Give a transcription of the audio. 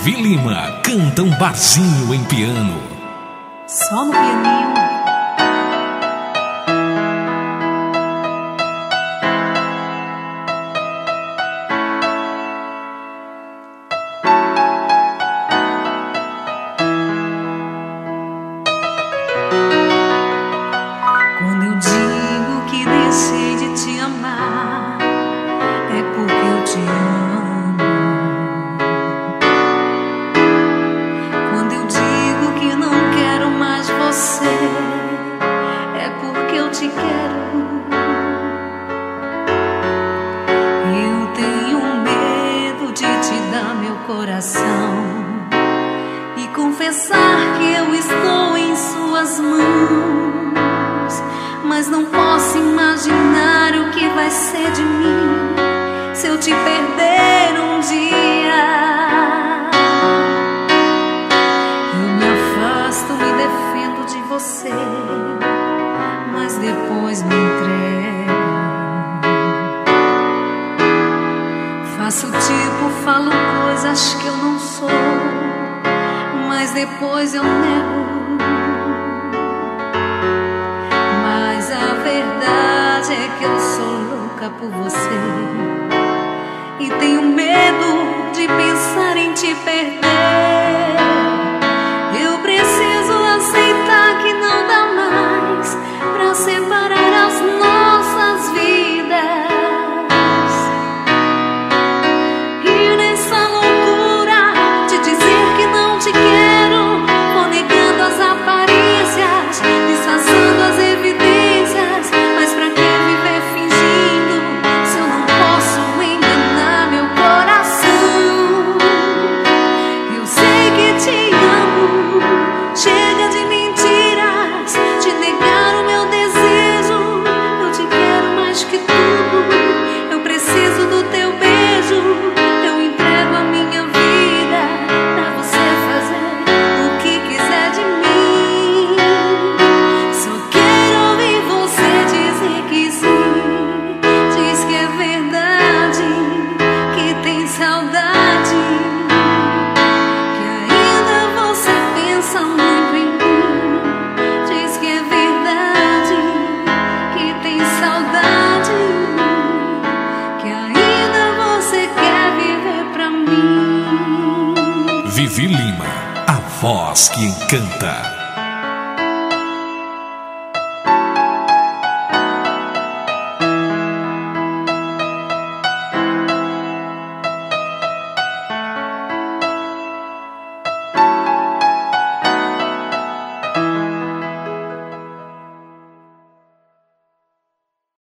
Vivi Lima canta um barzinho em piano. Só no pianinho. Quando eu digo que deixei de te amar, é porque eu te amo. Quando eu digo que não quero mais você, é porque eu te quero. Eu tenho medo de te dar meu coração e confessar que eu estou em suas mãos, mas não posso imaginar o que vai ser de mim se eu te perder um dia. Eu me afasto, me defendo de você, mas depois me entrego. Faço tipo, falo coisas que eu não sou, mas depois eu nego. Mas a verdade é que eu sou louca por você e tenho medo de pensar em te perder. Eu preciso aceitar que não dá mais pra separar as nossas vidas. E nessa loucura de dizer que não te quero, vou negando as aparências, disfarçando as evidências. Mas pra que viver fingindo se eu não posso enganar meu coração? Eu sei que te amo, chega de mentiras, de negar o meu desejo. Eu te quero mais que tudo, eu preciso do teu beijo. Eu entrego a minha vida pra você fazer o que quiser de mim. Só quero ouvir você dizer que sim. Diz que é verdade, que tem saudade, que ainda você pensa muito em mim. Diz que é verdade, que tem saudade, que ainda você quer viver pra mim. Vivi Lima, a voz que encanta.